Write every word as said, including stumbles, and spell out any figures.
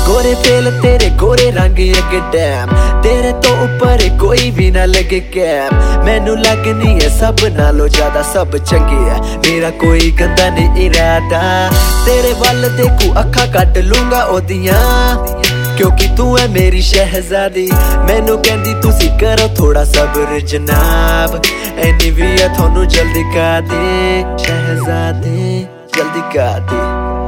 गोरे fail तेरे गोरे रंग अगे डैम, तेरे तो ऊपर कोई भी ना लगे कैम। मैनू लगनी है सब नालों ज्यादा सब चंगी है, मेरा कोई गंदा नहीं इरादा। तेरे वल देखू अखा कट लूंगा ओदियां, क्योंकि तू है मेरी शहजादी। मैनू कहंदी तुसी करो थोड़ा सब्र जनाब, एनी भी है थोनू जल्दी कर दे शहजादे, जल्दी कर दे।